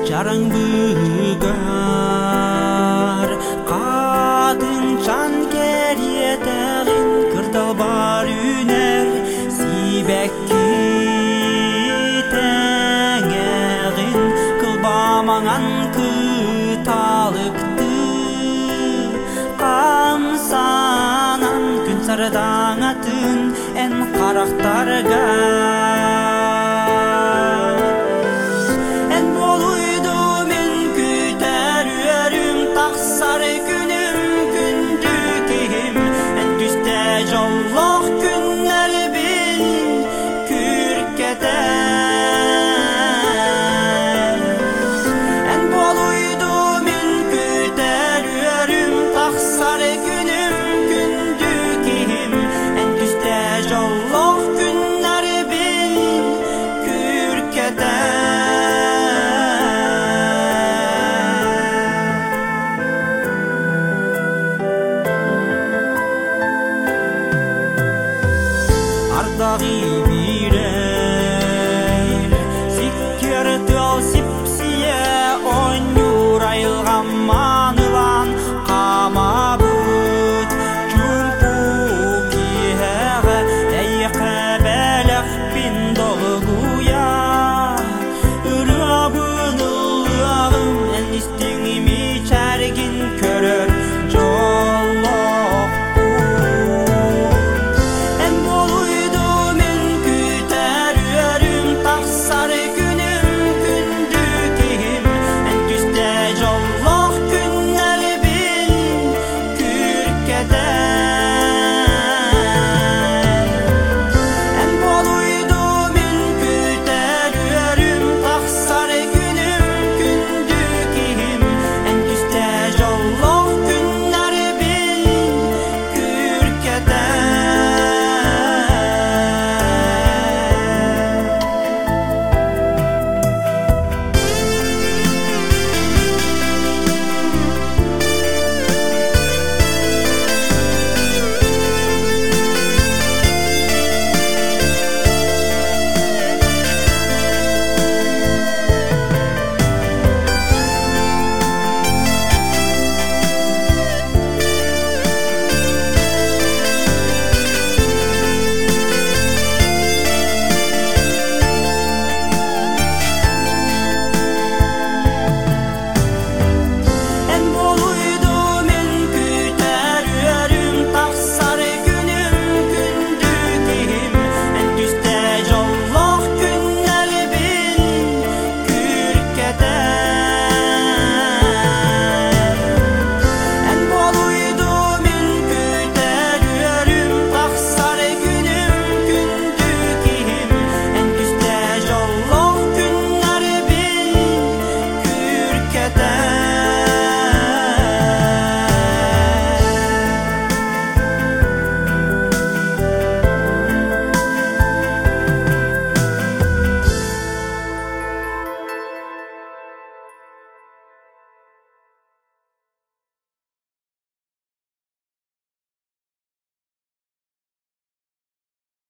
жарың бүгөр катын чан кериетегин кырдал бар үнер сибекки теңегин кылбамаңан кыталыкты камсанан күн сардаңатын эн карактарга Жоллох күннәр бил күркәтәр Ән болуйду мин көтәрүәрім тақсар күнім күнді кем Ән түсті жоллох күннәр бил күркәтәр Ардаги бирер Сиккер тыл сипсие Онюр айылған манылан Камабыт Чумпу киеғі Әйқі бәліқ пиндолгуя Үрабын ұлағым Ән істіңі ми чәргін көрер